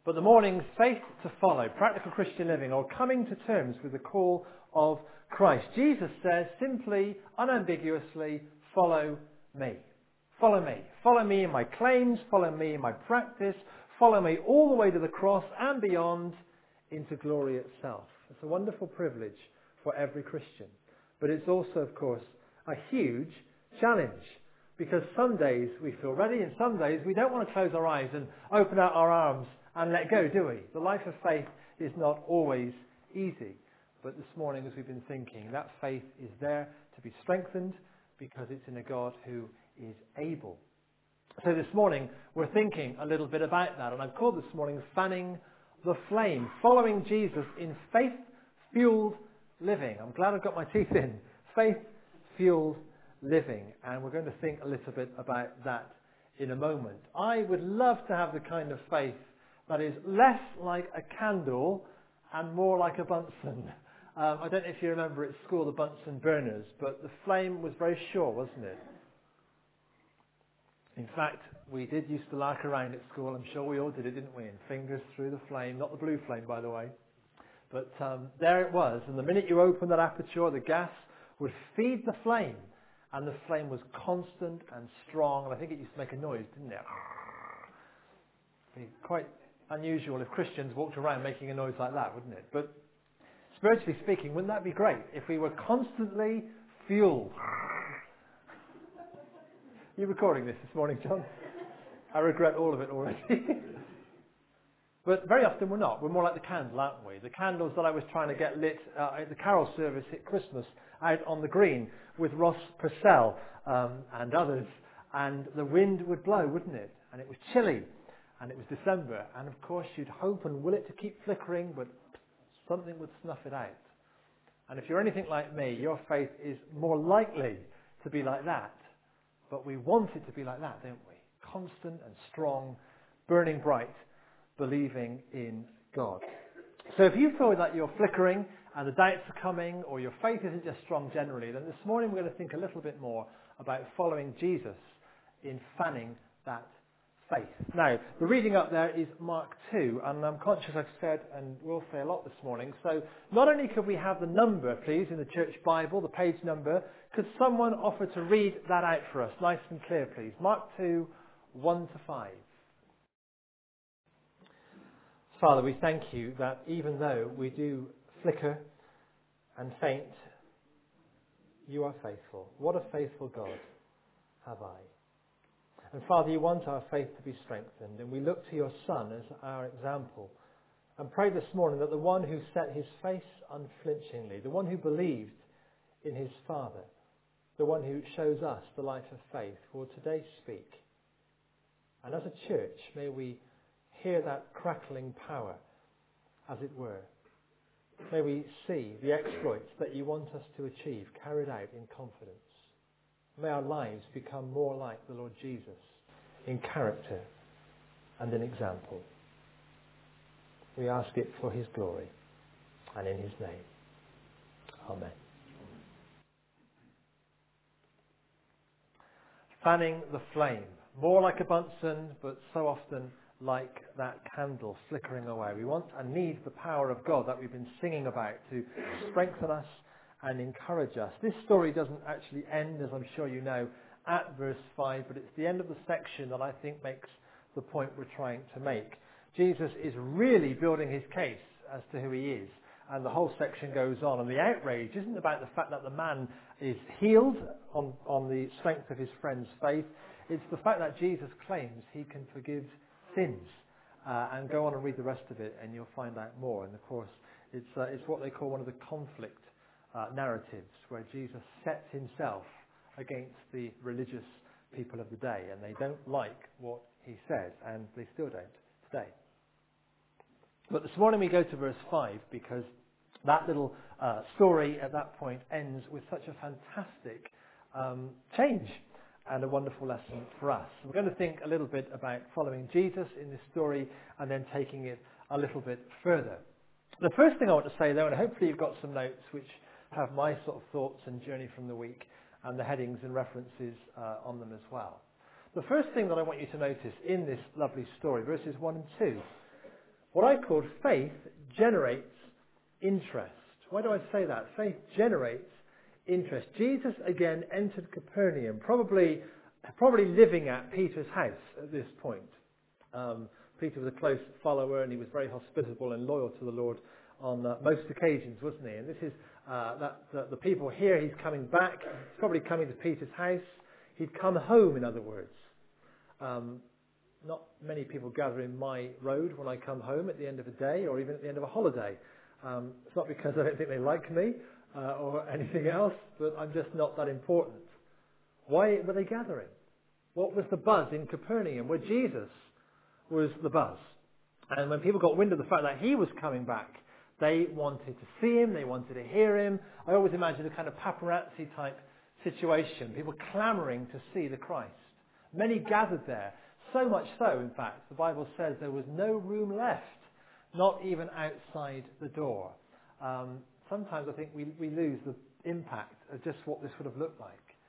But the morning's faith to follow, practical Christian living, or coming to terms with the call of Christ. Jesus says simply, unambiguously, follow me. Follow me. Follow me in my claims, follow me in my practice, follow me all the way to the cross and beyond into glory itself. It's a wonderful privilege for every Christian. But it's also, of course, a huge challenge. Because some days we feel ready and some days we don't want to close our eyes and open out our arms and let go, do we? The life of faith is not always easy. But this morning, as we've been thinking, that faith is there to be strengthened because it's in a God who is able. So this morning, we're thinking a little bit about that. And I've called this morning Fanning the Flame, following Jesus in faith-fueled living. I'm glad I've got my teeth in. Faith-fueled living. And we're going to think a little bit about that in a moment. I would love to have the kind of faith that is less like a candle and more like a Bunsen. I don't know if you remember at school the Bunsen burners, but the flame was very short, wasn't it? In fact, we did used to lark around at school. I'm sure we all did it, didn't we? And fingers through the flame, not the blue flame, by the way. But there it was. And the minute you opened that aperture, the gas would feed the flame. And the flame was constant and strong. And I think it used to make a noise, didn't it? It'd be quite unusual if Christians walked around making a noise like that, wouldn't it? But spiritually speaking, wouldn't that be great if we were constantly fueled? You recording this morning, John? I regret all of it already. But very often we're not. We're more like the candle, aren't we? The candles that I was trying to get lit at the carol service at Christmas out on the green with Ross Purcell and others. And the wind would blow, wouldn't it? And it was chilly. And it was December. And of course you'd hope and will it to keep flickering, but something would snuff it out. And if you're anything like me, your faith is more likely to be like that. But we want it to be like that, don't we? Constant and strong, burning bright, believing in God. So if you feel that you're flickering and the doubts are coming, or your faith isn't just strong generally, then this morning we're going to think a little bit more about following Jesus in fanning that faith. Now, the reading up there is Mark 2, and I'm conscious I've said and will say a lot this morning. So not only could we have the number, please, in the church Bible, the page number, could someone offer to read that out for us, nice and clear, please? Mark 2, 1 to 5. Father, we thank you that even though we do flicker and faint, you are faithful. What a faithful God have I. And Father, you want our faith to be strengthened, and we look to your Son as our example and pray this morning that the one who set his face unflinchingly, the one who believed in his Father, the one who shows us the life of faith, will today speak. And as a church, may we hear that crackling power, as it were. May we see the exploits that you want us to achieve carried out in confidence. May our lives become more like the Lord Jesus in character and in example. We ask it for his glory and in his name. Amen. Fanning the flame. More like a Bunsen, but so often like that candle flickering away. We want and need the power of God that we've been singing about to strengthen us and encourage us. This story doesn't actually end, as I'm sure you know, at verse 5, but it's the end of the section that I think makes the point we're trying to make. Jesus is really building his case as to who he is, and the whole section goes on. And the outrage isn't about the fact that the man is healed on the strength of his friend's faith. It's the fact that Jesus claims he can forgive sins. And go on and read the rest of it, and you'll find out more. And of course, it's what they call one of the conflict narratives, where Jesus sets himself against the religious people of the day, and they don't like what he says, and they still don't today. But this morning we go to verse 5 because that little story at that point ends with such a fantastic change and a wonderful lesson for us. We're going to think a little bit about following Jesus in this story and then taking it a little bit further. The first thing I want to say, though, and hopefully you've got some notes which have my sort of thoughts and journey from the week and the headings and references on them as well. The first thing that I want you to notice in this lovely story, verses 1 and 2, What I called faith generates interest. Why do I say that? Faith generates interest. Jesus again entered Capernaum, probably living at Peter's house at this point. Peter was a close follower, and he was very hospitable and loyal to the Lord on most occasions, wasn't he? And this is the people here. He's coming back. He's probably coming to Peter's house. He'd come home, in other words. Not many people gather in my road when I come home at the end of a day or even at the end of a holiday. It's not because I don't think they like me or anything else, but I'm just not that important. Why were they gathering? What was the buzz in Capernaum? Where Jesus was the buzz. And when people got wind of the fact that he was coming back, they wanted to see him, they wanted to hear him. I always imagine a kind of paparazzi type situation, people clamouring to see the Christ. Many gathered there, so much so, in fact, the Bible says there was no room left, not even outside the door. Sometimes I think we lose the impact of just what this would have looked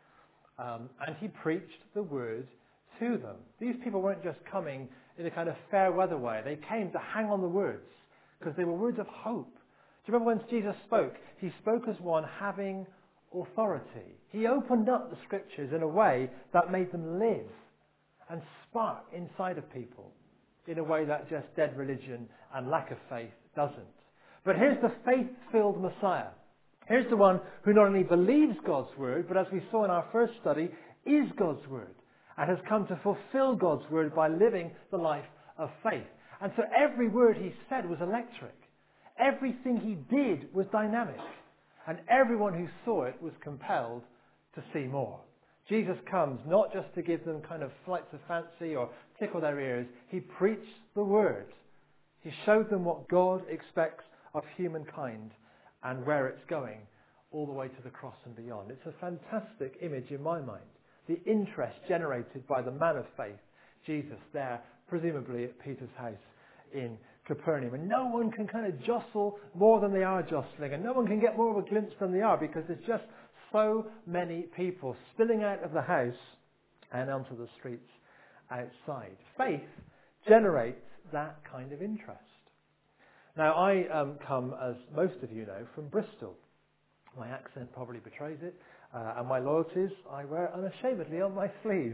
like. And he preached the word to them. These people weren't just coming in a kind of fair weather way. They came to hang on the words because they were words of hope. Do you remember when Jesus spoke? He spoke as one having authority. He opened up the scriptures in a way that made them live and spark inside of people in a way that just dead religion and lack of faith doesn't. But here's the faith-filled Messiah. Here's the one who not only believes God's word, but as we saw in our first study, is God's word and has come to fulfill God's word by living the life of faith. And so every word he said was electric. Everything he did was dynamic. And everyone who saw it was compelled to see more. Jesus comes not just to give them kind of flights of fancy or tickle their ears. He preached the word. He showed them what God expects of humankind and where it's going all the way to the cross and beyond. It's a fantastic image in my mind. The interest generated by the man of faith, Jesus, there, presumably at Peter's house in Capernaum. And no one can kind of jostle more than they are jostling. And no one can get more of a glimpse than they are because there's just so many people spilling out of the house and onto the streets outside. Faith generates that kind of interest. Now, I come, as most of you know, from Bristol. My accent probably betrays it. And my loyalties I wear unashamedly on my sleeve.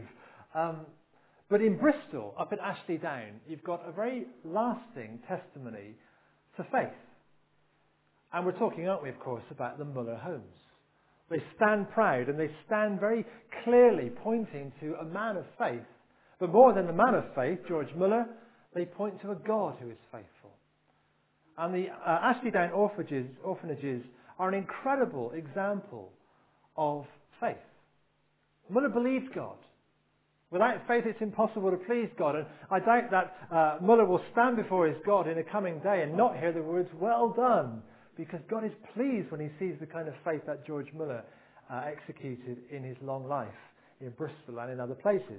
But in Bristol, up at Ashley Down, you've got a very lasting testimony to faith. And we're talking, aren't we, of course, about the Muller homes. They stand proud and they stand very clearly pointing to a man of faith. But more than the man of faith, George Muller, they point to a God who is faithful. And the Ashley Down orphanages are an incredible example of faith. Muller believed God. Without faith, it's impossible to please God. And I doubt that Muller will stand before his God in a coming day and not hear the words, "Well done," because God is pleased when he sees the kind of faith that George Muller executed in his long life in Bristol and in other places.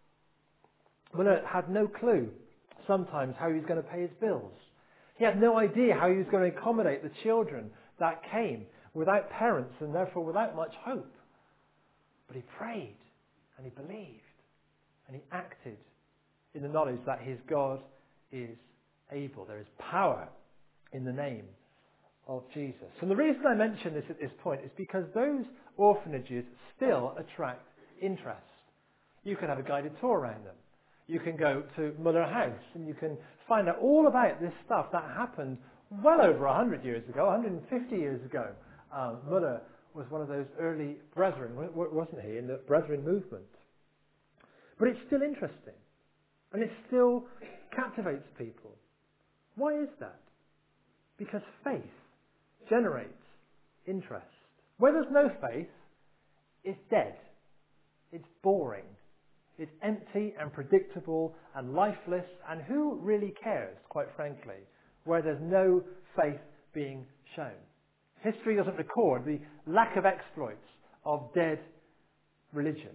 Muller had no clue sometimes how he was going to pay his bills. He had no idea how he was going to accommodate the children that came without parents and therefore without much hope. But he prayed and he believed and he acted in the knowledge that his God is able. There is power in the name of Jesus. And the reason I mention this at this point is because those orphanages still attract interest. You can have a guided tour around them. You can go to Muller House and you can find out all about this stuff that happened well over 100 years ago, 150 years ago. Muller was one of those early brethren, wasn't he, in the Brethren movement. But it's still interesting. And it still captivates people. Why is that? Because faith generates interest. Where there's no faith, it's dead. It's boring. It's empty and predictable and lifeless. And who really cares, quite frankly, where there's no faith being shown? History doesn't record the lack of exploits of dead religion.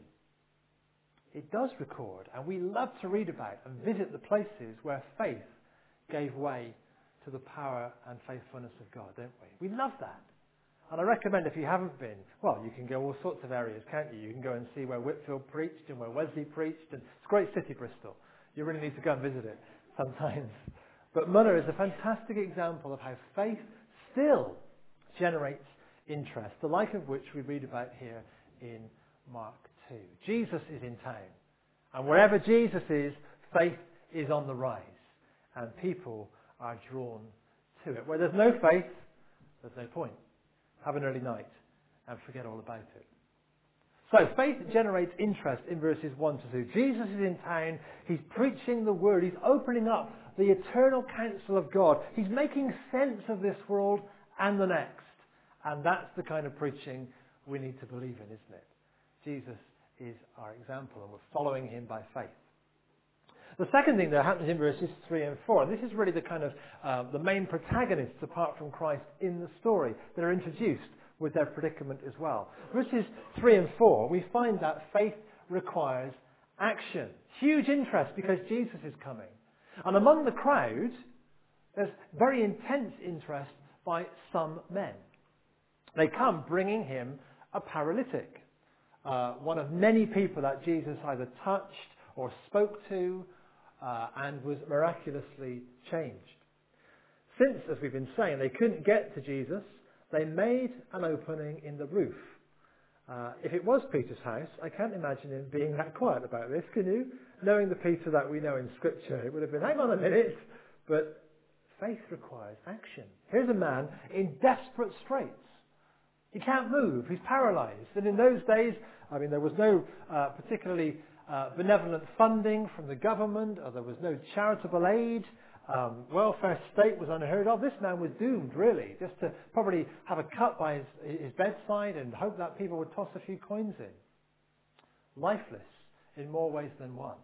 It does record, and we love to read about and visit the places where faith gave way to the power and faithfulness of God, don't we? We love that. And I recommend if you haven't been, well, you can go all sorts of areas, can't you? You can go and see where Whitfield preached and where Wesley preached. And it's a great city, Bristol. You really need to go and visit it sometimes. But Muller is a fantastic example of how faith still generates interest, the like of which we read about here in Mark 2. Jesus is in town. And wherever Jesus is, faith is on the rise. And people are drawn to it. Where there's no faith, there's no point. Have an early night and forget all about it. So faith generates interest in verses 1 to 2. Jesus is in town. He's preaching the word. He's opening up the eternal counsel of God. He's making sense of this world and the next. And that's the kind of preaching we need to believe in, isn't it? Jesus is our example, and we're following him by faith. The second thing that happens in verses 3 and 4, and this is really the kind of the main protagonists apart from Christ in the story that are introduced with their predicament as well. Verses 3 and 4, we find that faith requires action. Huge interest because Jesus is coming. And among the crowd, there's very intense interest by some men. They come bringing him a paralytic, one of many people that Jesus either touched or spoke to and was miraculously changed. Since, as we've been saying, they couldn't get to Jesus, they made an opening in the roof. If it was Peter's house, I can't imagine him being that quiet about this, can you? Knowing the Peter that we know in Scripture, it would have been, hang on a minute, but faith requires action. Here's a man in desperate straits. He can't move. He's paralyzed. And in those days, there was no particularly benevolent funding from the government, or there was no charitable aid. Welfare state was unheard of. This man was doomed, really, just to probably have a cut by his bedside and hope that people would toss a few coins in. Lifeless in more ways than one.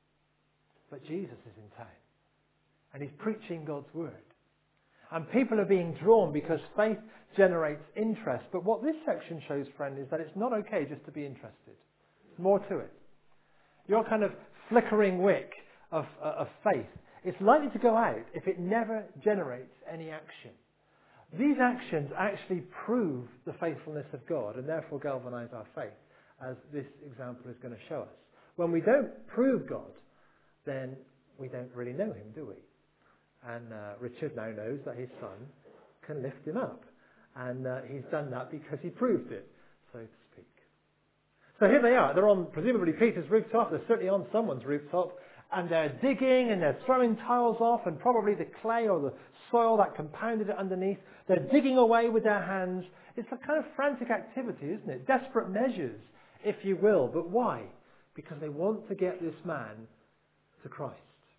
But Jesus is in town. And he's preaching God's word. And people are being drawn because faith generates interest. But what this section shows, friend, is that it's not okay just to be interested. There's more to it. Your kind of flickering wick of faith, it's likely to go out if it never generates any action. These actions actually prove the faithfulness of God and therefore galvanize our faith, as this example is going to show us. When we don't prove God, then we don't really know him, do we? And Richard now knows that his son can lift him up. And he's done that because he proved it, so to speak. So here they are. They're on, presumably, Peter's rooftop. They're certainly on someone's rooftop. And they're digging and they're throwing tiles off and probably the clay or the soil that compounded it underneath. They're digging away with their hands. It's a kind of frantic activity, isn't it? Desperate measures, if you will. But why? Because they want to get this man to Christ.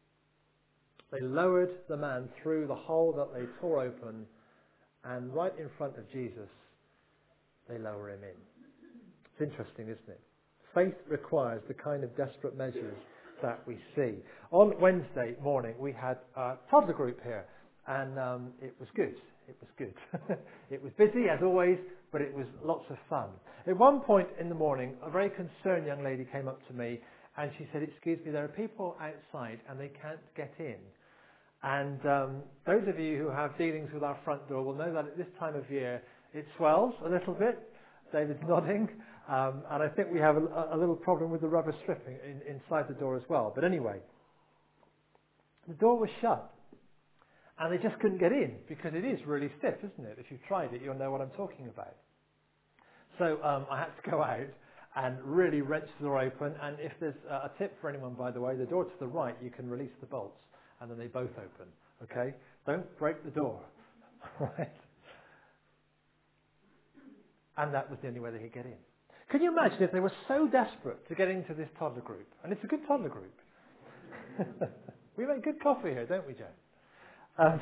They lowered the man through the hole that they tore open, and right in front of Jesus, they lower him in. It's interesting, isn't it? Faith requires the kind of desperate measures that we see. On Wednesday morning, we had a toddler group here, and it was good. It was good. It was busy, as always, but it was lots of fun. At one point in the morning, a very concerned young lady came up to me, and she said, "Excuse me, there are people outside, and they can't get in." And those of you who have dealings with our front door will know that at this time of year it swells a little bit. David's nodding. And I think we have a little problem with the rubber stripping inside the door as well. But anyway, the door was shut. And they just couldn't get in because it is really stiff, isn't it? If you've tried it, you'll know what I'm talking about. So I had to go out and really wrench the door open. And if there's a tip for anyone, by the way, the door to the right, you can release the bolts. And then they both open, okay? Don't break the door, right? And that was the only way they could get in. Can you imagine if they were so desperate to get into this toddler group? And it's a good toddler group. We make good coffee here, don't we, Joe?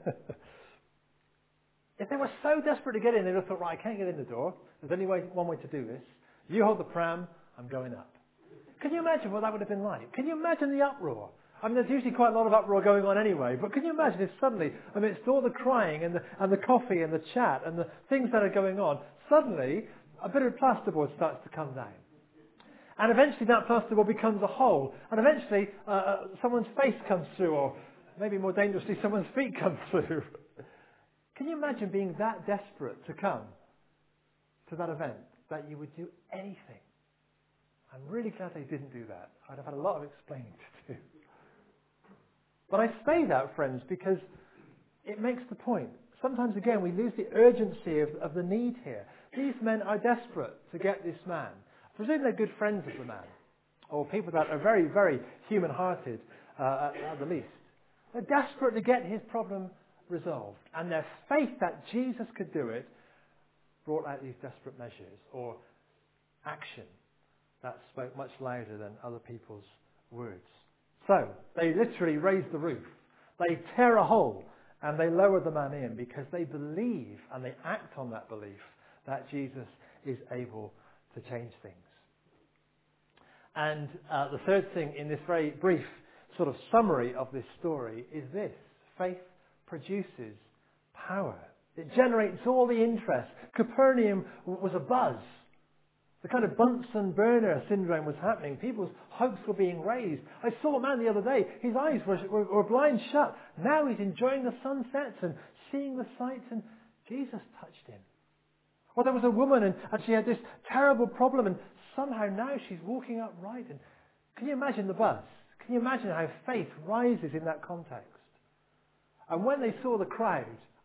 If they were so desperate to get in, they would have thought, right, I can't get in the door. There's only one way to do this. You hold the pram, I'm going up. Can you imagine what that would have been like? Can you imagine the uproar? There's usually quite a lot of uproar going on anyway, but can you imagine if suddenly, amidst all the crying and the coffee and the chat and the things that are going on, suddenly a bit of plasterboard starts to come down. And eventually that plasterboard becomes a hole. And eventually someone's face comes through, or maybe more dangerously, someone's feet come through. Can you imagine being that desperate to come to that event that you would do anything? I'm really glad they didn't do that. I'd have had a lot of explaining to do. But I say that, friends, because it makes the point. Sometimes, again, we lose the urgency of the need here. These men are desperate to get this man. I presume they're good friends of the man, or people that are very, very human-hearted at the least. They're desperate to get his problem resolved. And their faith that Jesus could do it brought out these desperate measures, or action that spoke much louder than other people's words. So, they literally raise the roof. They tear a hole and they lower the man in because they believe and they act on that belief that Jesus is able to change things. And the third thing in this very brief sort of summary of this story is this. Faith produces power. It generates all the interest. Capernaum was abuzz. The kind of Bunsen-burner syndrome was happening. People's hopes were being raised. I saw a man the other day. His eyes were blind shut. Now he's enjoying the sunsets and seeing the sights, and Jesus touched him. Or there was a woman, and she had this terrible problem, and somehow now she's walking upright. And can you imagine the buzz? Can you imagine how faith rises in that context? And when they saw the crowd,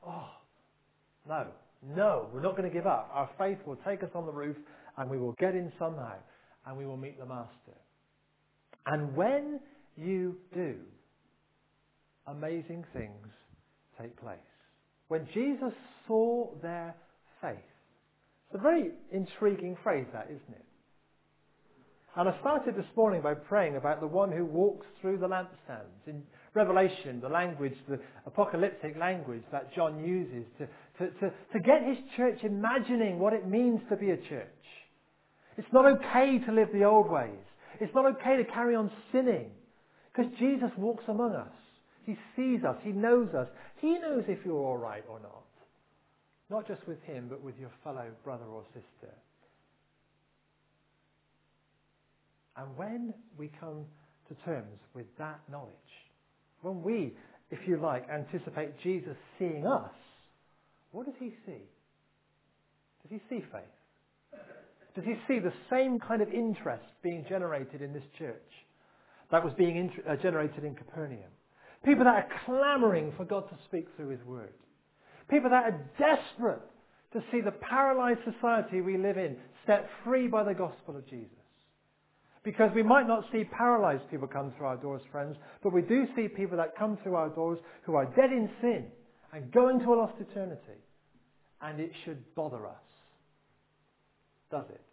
no, we're not going to give up. Our faith will take us on the roof, and we will get in somehow, and we will meet the Master. And when you do, amazing things take place. When Jesus saw their faith. It's a very intriguing phrase, that, isn't it? And I started this morning by praying about the one who walks through the lampstands. In Revelation, the language, the apocalyptic language that John uses to get his church imagining what it means to be a church. It's not okay to live the old ways. It's not okay to carry on sinning. Because Jesus walks among us. He sees us. He knows us. He knows if you're all right or not. Not just with him, but with your fellow brother or sister. And when we come to terms with that knowledge, when we, if you like, anticipate Jesus seeing us, what does he see? Does he see faith? Does he see the same kind of interest being generated in this church that was being generated in Capernaum? People that are clamouring for God to speak through his word. People that are desperate to see the paralysed society we live in set free by the gospel of Jesus. Because we might not see paralysed people come through our doors, friends, but we do see people that come through our doors who are dead in sin and going to a lost eternity. And it should bother us. Does it?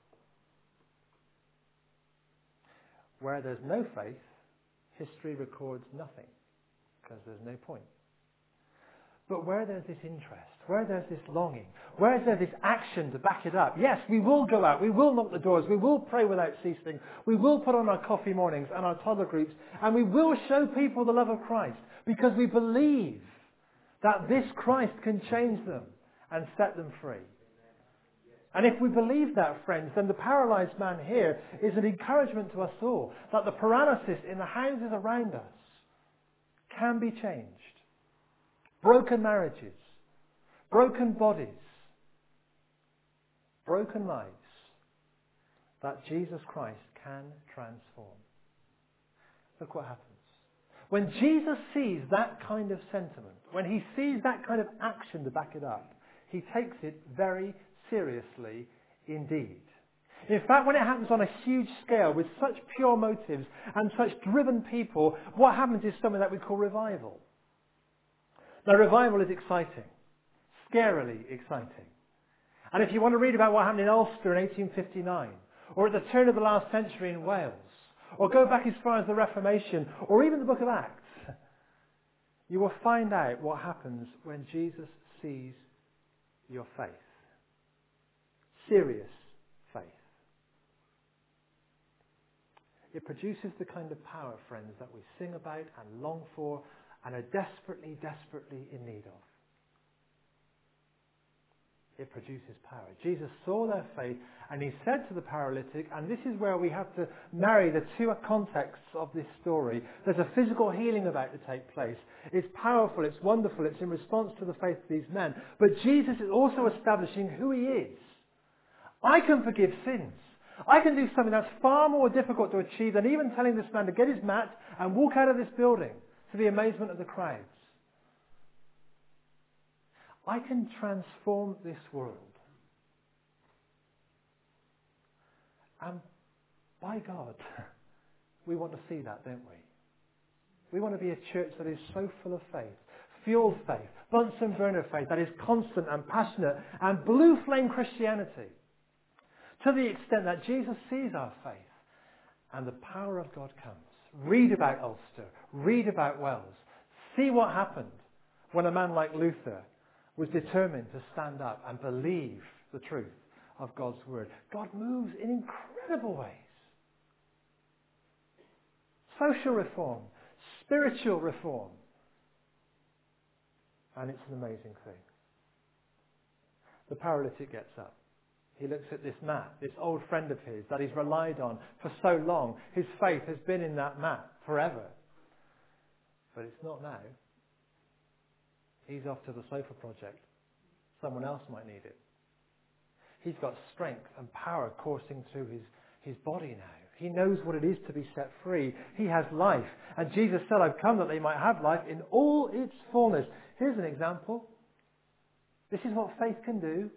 Where there's no faith, history records nothing, because there's no point. But where there's this interest, where there's this longing, where there's this action to back it up, yes, we will go out, we will knock the doors, we will pray without ceasing, we will put on our coffee mornings and our toddler groups, and we will show people the love of Christ, because we believe that this Christ can change them and set them free. And if we believe that, friends, then the paralysed man here is an encouragement to us all that the paralysis in the houses around us can be changed. Broken marriages, broken bodies, broken lives that Jesus Christ can transform. Look what happens. When Jesus sees that kind of sentiment, when he sees that kind of action to back it up, he takes it very seriously indeed. In fact, when it happens on a huge scale with such pure motives and such driven people, what happens is something that we call revival. Now, revival is exciting, scarily exciting. And if you want to read about what happened in Ulster in 1859, or at the turn of the last century in Wales, or go back as far as the Reformation, or even the book of Acts, you will find out what happens when Jesus sees your faith. Serious faith. It produces the kind of power, friends, that we sing about and long for and are desperately, desperately in need of. It produces power. Jesus saw their faith and he said to the paralytic, and this is where we have to marry the two contexts of this story. There's a physical healing about to take place. It's powerful, it's wonderful, it's in response to the faith of these men. But Jesus is also establishing who he is. I can forgive sins. I can do something that's far more difficult to achieve than even telling this man to get his mat and walk out of this building. to the amazement of the crowds. I can transform this world. And by God, we want to see that, don't we? We want to be a church that is so full of faith, fueled faith, Bunsen burner faith, that is constant and passionate and blue flame Christianity, to the extent that Jesus sees our faith and the power of God comes. Read about Ulster, read about Wells, see what happened when a man like Luther was determined to stand up and believe the truth of God's word. God moves in incredible ways. Social reform, spiritual reform. And it's an amazing thing. The paralytic gets up. He looks at this mat, this old friend of his that he's relied on for so long. His faith has been in that mat forever. But it's not now. He's off to the sofa project. Someone else might need it. He's got strength and power coursing through his body now. He knows what it is to be set free. He has life. And Jesus said, I've come that they might have life in all its fullness. Here's an example. This is what faith can do.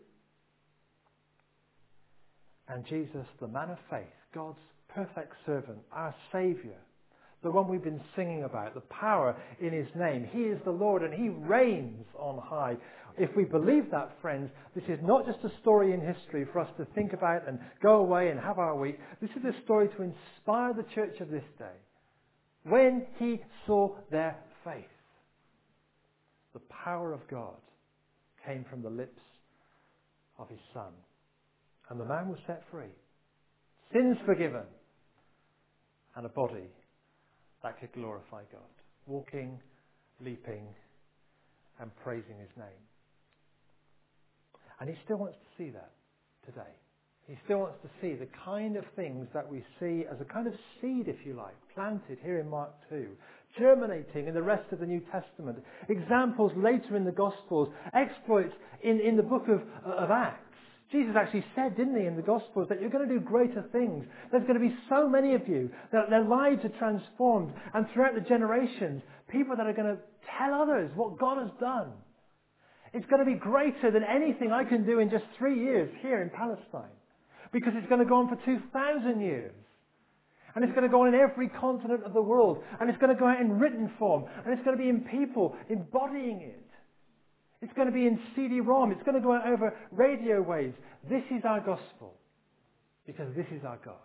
And Jesus, the man of faith, God's perfect servant, our Saviour, the one we've been singing about, the power in his name. He is the Lord and he reigns on high. If we believe that, friends, this is not just a story in history for us to think about and go away and have our week. This is a story to inspire the church of this day. When he saw their faith, the power of God came from the lips of his Son. And the man was set free. Sins forgiven. And a body that could glorify God. Walking, leaping, and praising his name. And he still wants to see that today. He still wants to see the kind of things that we see as a kind of seed, if you like, planted here in Mark 2, germinating in the rest of the New Testament, examples later in the Gospels, exploits in the book of Acts. Jesus actually said, didn't he, in the Gospels, that you're going to do greater things. There's going to be so many of you that their lives are transformed, and throughout the generations, people that are going to tell others what God has done. It's going to be greater than anything I can do in just 3 years here in Palestine. Because it's going to go on for 2,000 years. And it's going to go on in every continent of the world. And it's going to go out in written form. And it's going to be in people embodying it. It's going to be in CD-ROM. It's going to go out over radio waves. This is our gospel. Because this is our God.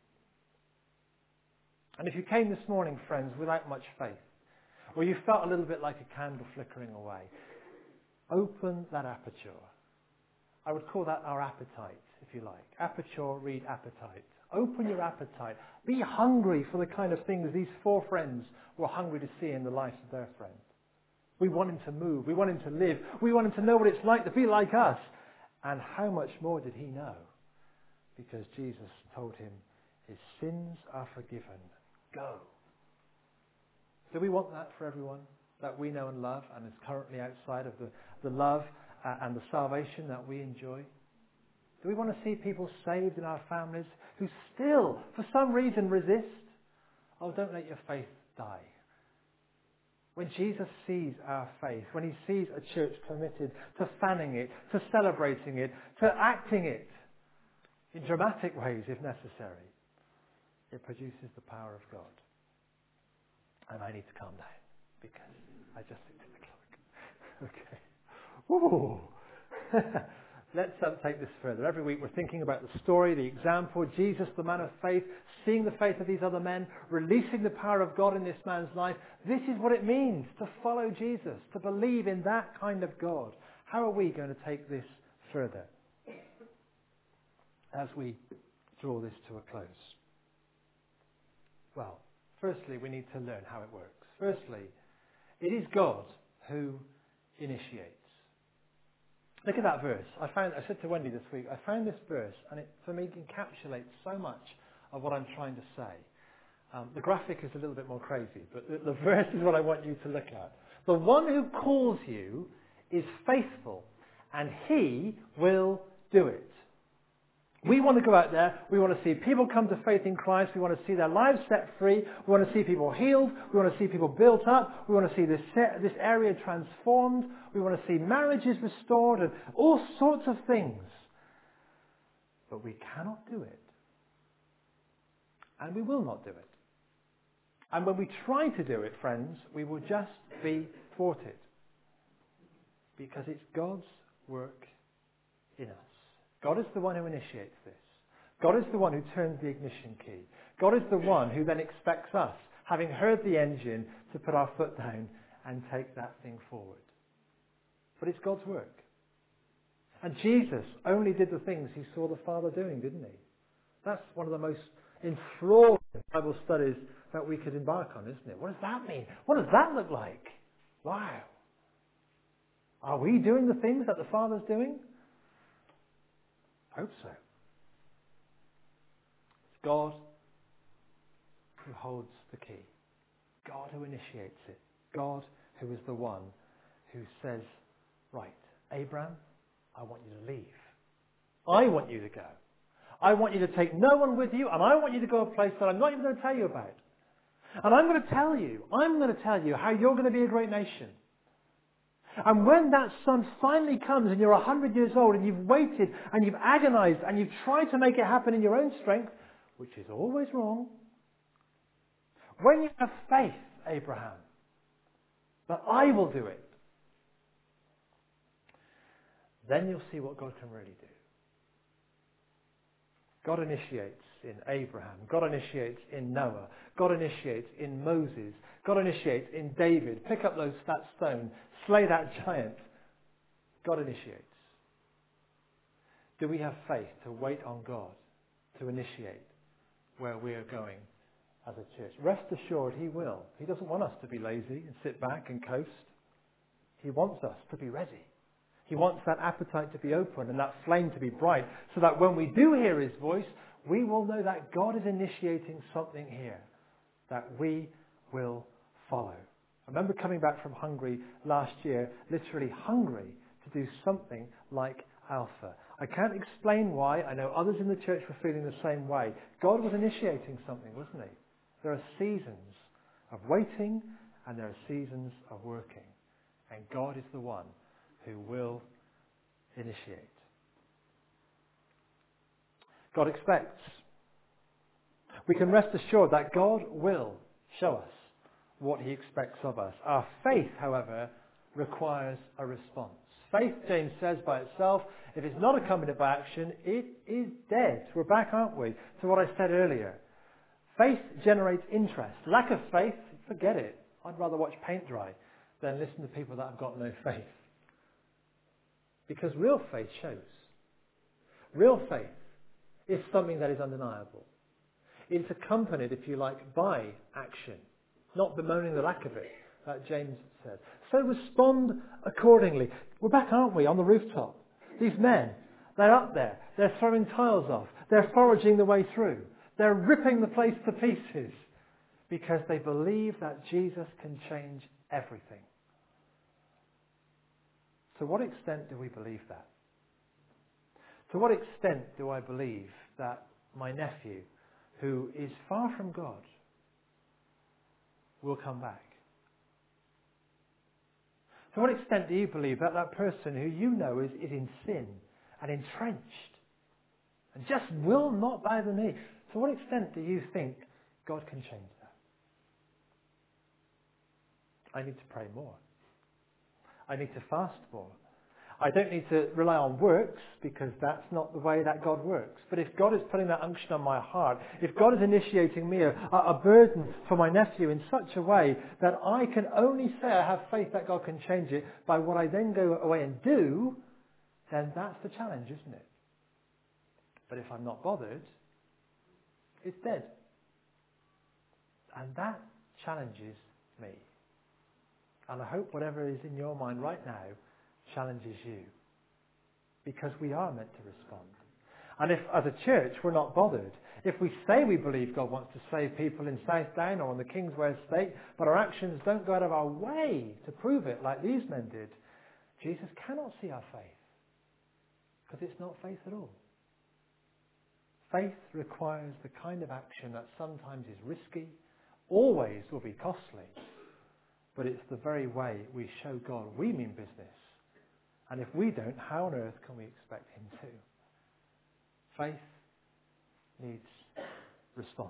And if you came this morning, friends, without much faith, or you felt a little bit like a candle flickering away, open that aperture. I would call that our appetite, if you like. Aperture, read appetite. Open your appetite. Be hungry for the kind of things these four friends were hungry to see in the lives of their friend. We want him to move. We want him to live. We want him to know what it's like to be like us. And how much more did he know? Because Jesus told him, his sins are forgiven. Go. Do we want that for everyone that we know and love and is currently outside of the love and the salvation that we enjoy? Do we want to see people saved in our families who still, for some reason, resist? Oh, don't let your faith die. When Jesus sees our faith, when he sees a church committed to fanning it, to celebrating it, to acting it in dramatic ways if necessary, it produces the power of God. And I need to calm down because I just looked at the clock. Okay. Woo! Let's take this further. Every week we're thinking about the story, the example, Jesus, the man of faith, seeing the faith of these other men, releasing the power of God in this man's life. This is what it means to follow Jesus, to believe in that kind of God. How are we going to take this further as we draw this to a close? Well, firstly, we need to learn how it works. Firstly, it is God who initiates. Look at that verse. I said to Wendy this week, I found this verse, and it, for me, encapsulates so much of what I'm trying to say. The graphic is a little bit more crazy, but the verse is what I want you to look at. The one who calls you is faithful, and he will do it. We want to go out there. We want to see people come to faith in Christ. We want to see their lives set free. We want to see people healed. We want to see people built up. We want to see this area transformed. We want to see marriages restored and all sorts of things. But we cannot do it. And we will not do it. And when we try to do it, friends, we will just be thwarted. Because it's God's work in us. God is the one who initiates this. God is the one who turns the ignition key. God is the one who then expects us, having heard the engine, to put our foot down and take that thing forward. But it's God's work. And Jesus only did the things he saw the Father doing, didn't he? That's one of the most enthralling Bible studies that we could embark on, isn't it? What does that mean? What does that look like? Wow. Are we doing the things that the Father's doing? I hope so. It's God who holds the key. God who initiates it. God who is the one who says, right, Abraham, I want you to leave. I want you to go. I want you to take no one with you, and I want you to go a place that I'm not even going to tell you about. And I'm going to tell you how you're going to be a great nation. And when that son finally comes and you're 100 years old and you've waited and you've agonized and you've tried to make it happen in your own strength, which is always wrong, when you have faith, Abraham, that I will do it, then you'll see what God can really do. God initiates in Abraham. God initiates in Noah. God initiates in Moses. God initiates in David. Pick up that stone. Slay that giant. God initiates. Do we have faith to wait on God to initiate where we are going as a church? Rest assured he will. He doesn't want us to be lazy and sit back and coast. He wants us to be ready. He wants that appetite to be open and that flame to be bright so that when we do hear his voice, we will know that God is initiating something here that we will follow. I remember coming back from Hungary last year, literally hungry to do something like Alpha. I can't explain why. I know others in the church were feeling the same way. God was initiating something, wasn't he? There are seasons of waiting and there are seasons of working. And God is the one who will initiate. God expects. We can rest assured that God will show us what he expects of us. Our faith, however, requires a response. Faith, James says by itself, if it's not accompanied by action, it is dead. We're back, aren't we, to what I said earlier. Faith generates interest. Lack of faith, forget it. I'd rather watch paint dry than listen to people that have got no faith. Because real faith shows. Real faith is something that is undeniable. It's accompanied, if you like, by action, not bemoaning the lack of it, like James said. So respond accordingly. We're back, aren't we, on the rooftop? These men, they're up there. They're throwing tiles off. They're foraging the way through. They're ripping the place to pieces because they believe that Jesus can change everything. To what extent do we believe that? To what extent do I believe that my nephew, who is far from God, will come back? To what extent do you believe that that person who you know is in sin and entrenched and just will not bow the knee, to what extent do you think God can change that? I need to pray more. I need to fast more. I don't need to rely on works because that's not the way that God works. But if God is putting that unction on my heart, if God is initiating me a burden for my nephew in such a way that I can only say I have faith that God can change it by what I then go away and do, then that's the challenge, isn't it? But if I'm not bothered, it's dead. And that challenges me. And I hope whatever is in your mind right now challenges you. Because we are meant to respond. And if, as a church, we're not bothered, if we say we believe God wants to save people in Southdown or on the Kingsway estate, but our actions don't go out of our way to prove it like these men did, Jesus cannot see our faith. Because it's not faith at all. Faith requires the kind of action that sometimes is risky, always will be costly, but it's the very way we show God we mean business. And if we don't, how on earth can we expect him to? Faith needs response.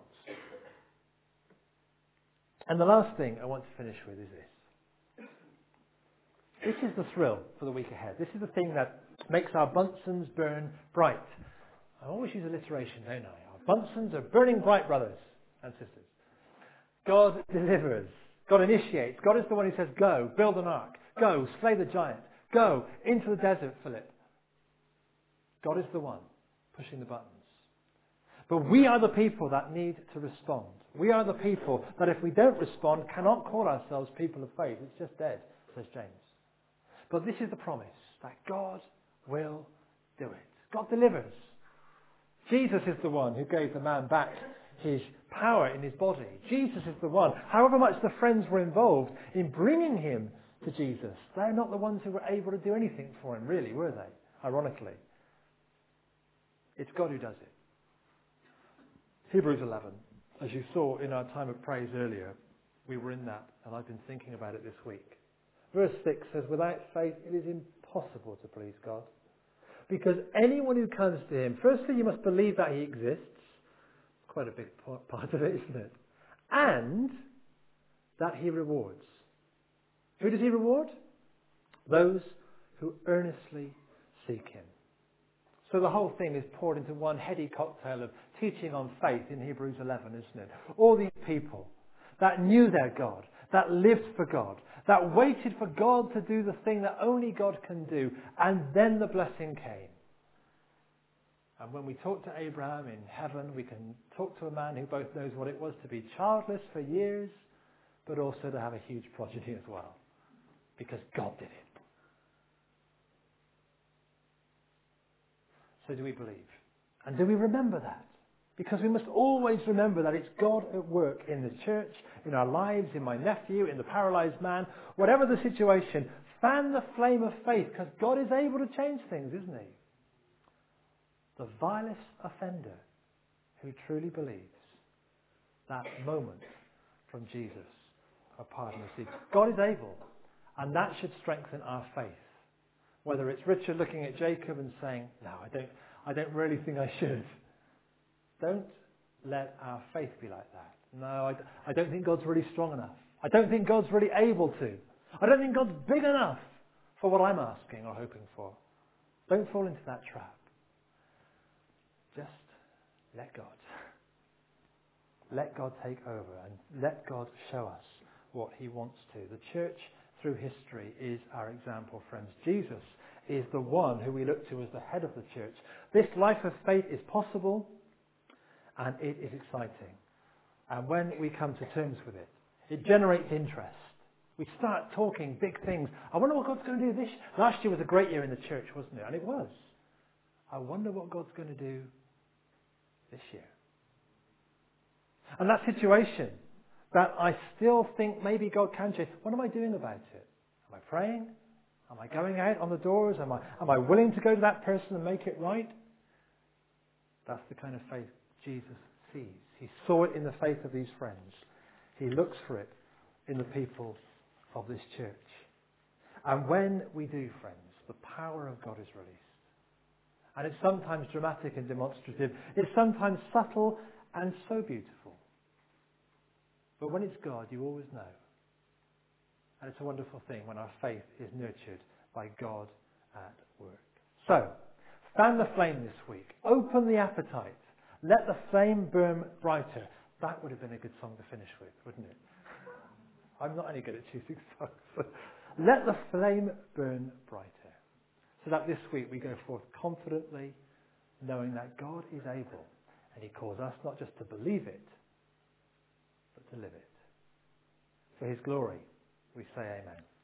And the last thing I want to finish with is this. This is the thrill for the week ahead. This is the thing that makes our Bunsen's burn bright. I always use alliteration, don't I? Our Bunsen's are burning bright, brothers and sisters. God delivers. God initiates. God is the one who says, go, build an ark. Go, slay the giant. Go, into the desert, Philip. God is the one pushing the buttons. But we are the people that need to respond. We are the people that if we don't respond, cannot call ourselves people of faith. It's just dead, says James. But this is the promise, that God will do it. God delivers. Jesus is the one who gave the man back his power in his body. Jesus is the one, however much the friends were involved in bringing him to Jesus, they're not the ones who were able to do anything for him, really, were they? Ironically. It's God who does it. Hebrews 11, as you saw in our time of praise earlier, we were in that, and I've been thinking about it this week. Verse 6 says, without faith it is impossible to please God. Because anyone who comes to him, firstly you must believe that he exists. Quite a big part of it, isn't it? And that he rewards. Who does he reward? Those who earnestly seek him. So the whole thing is poured into one heady cocktail of teaching on faith in Hebrews 11, isn't it? All these people that knew their God, that lived for God, that waited for God to do the thing that only God can do, and then the blessing came. And when we talk to Abraham in heaven, we can talk to a man who both knows what it was to be childless for years, but also to have a huge progeny as well. Because God did it. So do we believe? And do we remember that? Because we must always remember that it's God at work in the church, in our lives, in my nephew, in the paralyzed man. Whatever the situation, fan the flame of faith, because God is able to change things, isn't he? The vilest offender who truly believes that moment from Jesus, a pardon received. God is able, and that should strengthen our faith. Whether it's Richard looking at Jacob and saying, no, I don't really think I should. Don't let our faith be like that. No, I don't think God's really strong enough. I don't think God's really able to. I don't think God's big enough for what I'm asking or hoping for. Don't fall into that trap. Just let God. Let God take over and let God show us what he wants to. The church through history is our example, friends. Jesus is the one who we look to as the head of the church. This life of faith is possible and it is exciting. And when we come to terms with it, it generates interest. We start talking big things. I wonder what God's going to do this year. Last year was a great year in the church, wasn't it? And it was. I wonder what God's going to do this year. And that situation that I still think maybe God can change, what am I doing about it? Am I praying? Am I going out on the doors? Am I willing to go to that person and make it right? That's the kind of faith Jesus sees. He saw it in the faith of these friends. He looks for it in the people of this church. And when we do, friends, the power of God is released. And it's sometimes dramatic and demonstrative. It's sometimes subtle and so beautiful. But when it's God, you always know. And it's a wonderful thing when our faith is nurtured by God at work. So, fan the flame this week. Open the appetite. Let the flame burn brighter. That would have been a good song to finish with, wouldn't it? I'm not any good at choosing songs. Let the flame burn brighter. So that this week we go forth confidently, knowing that God is able. And he calls us not just to believe it, but to live it. For his glory, we say amen.